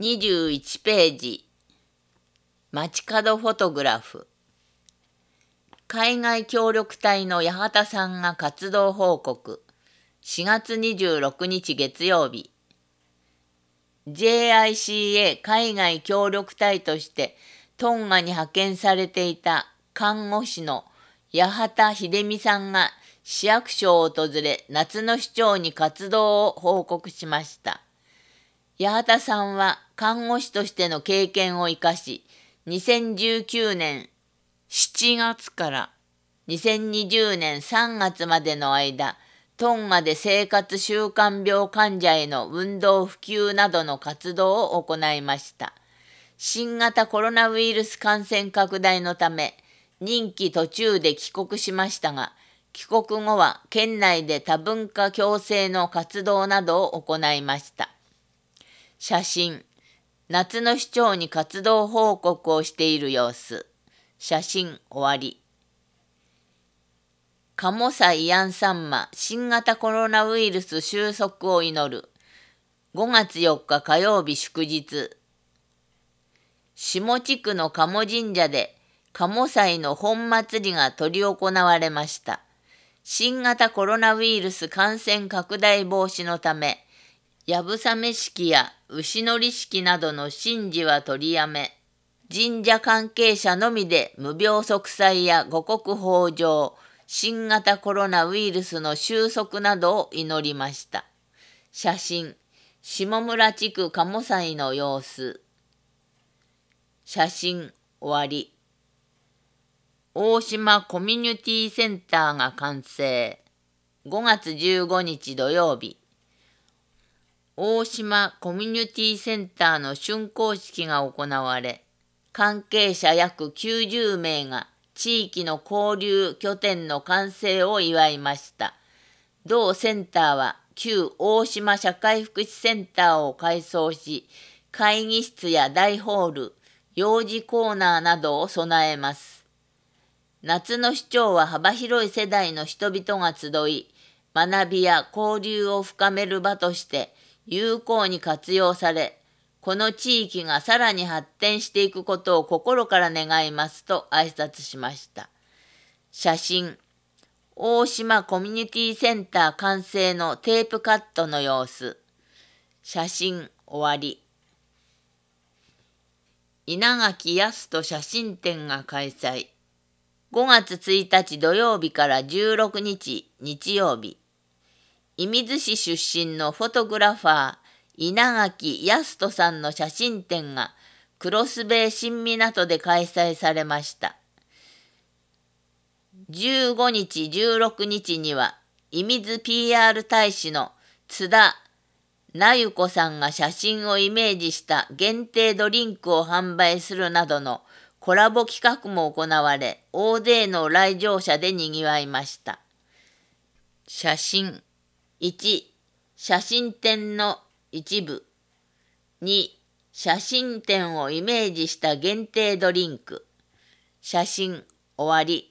21ページ、街角フォトグラフ。海外協力隊の八幡さんが活動報告。4月26日月曜日。JICA 海外協力隊としてトンガに派遣されていた看護師の八幡秀美さんが市役所を訪れ、夏の市長に活動を報告しました。八幡さんは看護師としての経験を生かし、2019年7月から2020年3月までの間、トンガで生活習慣病患者への運動普及などの活動を行いました。新型コロナウイルス感染拡大のため、任期途中で帰国しましたが、帰国後は県内で多文化共生の活動などを行いました。写真。夏の市長に活動報告をしている様子。写真終わり。カモサイヤンサンマ新型コロナウイルス収束を祈る。5月4日火曜日祝日。下地区の鴨神社で鴨祭の本祭りが執り行われました。新型コロナウイルス感染拡大防止のため、やぶさめ式や牛乗り式などの神事は取りやめ、神社関係者のみで無病息災や五穀豊穣、新型コロナウイルスの収束などを祈りました。写真、下村地区鴨祭の様子。写真終わり。大島コミュニティセンターが完成。5月15日土曜日。大島コミュニティセンターの竣工式が行われ、関係者約90名が地域の交流拠点の完成を祝いました。同センターは旧大島社会福祉センターを改装し、会議室や大ホール、幼児コーナーなどを備えます。夏の市長は幅広い世代の人々が集い、学びや交流を深める場として有効に活用され、この地域がさらに発展していくことを心から願いますと挨拶しました。写真、大島コミュニティセンター完成のテープカットの様子。写真終わり。稲垣康人写真展が開催。5月1日土曜日から16日日曜日。射水市出身のフォトグラファー稲垣康人さんの写真展がクロスベイ新港で開催されました。15日16日には射水 PR 大使の津田なゆこさんが写真をイメージした限定ドリンクを販売するなどのコラボ企画も行われ、大勢の来場者でにぎわいました。写真。1、写真展の一部。2、写真展をイメージした限定ドリンク。写真終わり。